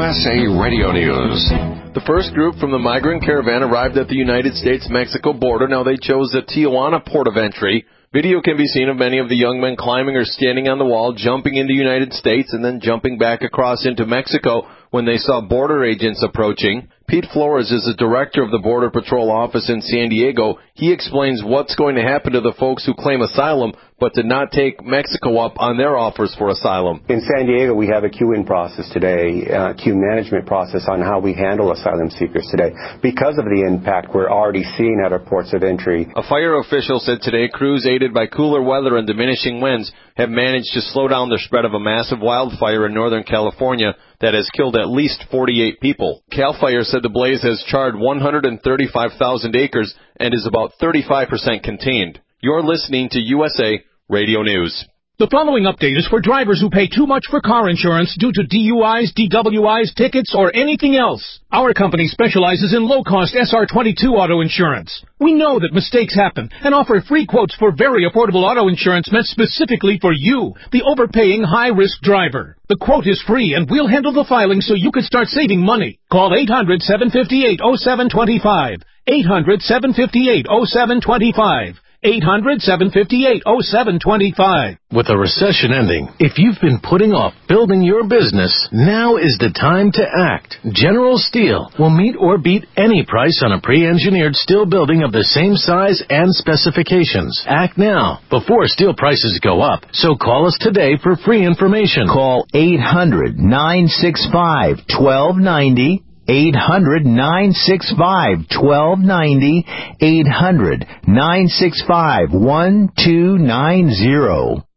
USA Radio News. The first group from the migrant caravan arrived at the United States-Mexico border. Now they chose the Tijuana port of entry. Video can be seen of many of the young men climbing or standing on the wall, jumping into the United States, and then jumping back across into Mexico when they saw border agents approaching. Pete Flores is the director of the Border Patrol office in San Diego. He explains what's going to happen to the folks who claim asylum but did not take Mexico up on their offers for asylum. In San Diego, we have a queue-in process today, queue management process on how we handle asylum seekers today. Because of the impact we're already seeing at our ports of entry. A fire official said today crews aided by cooler weather and diminishing winds have managed to slow down the spread of a massive wildfire in Northern California that has killed at least 48 people. CAL FIRE said the blaze has charred 135,000 acres and is about 35% contained. You're listening to USA Radio News. The following update is for drivers who pay too much for car insurance due to DUIs, DWIs, tickets, or anything else. Our company specializes in low-cost SR22 auto insurance. We know that mistakes happen and offer free quotes for very affordable auto insurance meant specifically for you, the overpaying high-risk driver. The quote is free, and we'll handle the filing so you can start saving money. Call 800-758-0725. 800-758-0725. 800-758-0725. With a recession ending, if you've been putting off building your business, now is the time to act. General Steel will meet or beat any price on a pre-engineered steel building of the same size and specifications. Act now, before steel prices go up. So call us today for free information. Call 800-965-1290. 800-965-1290, 800-965-1290.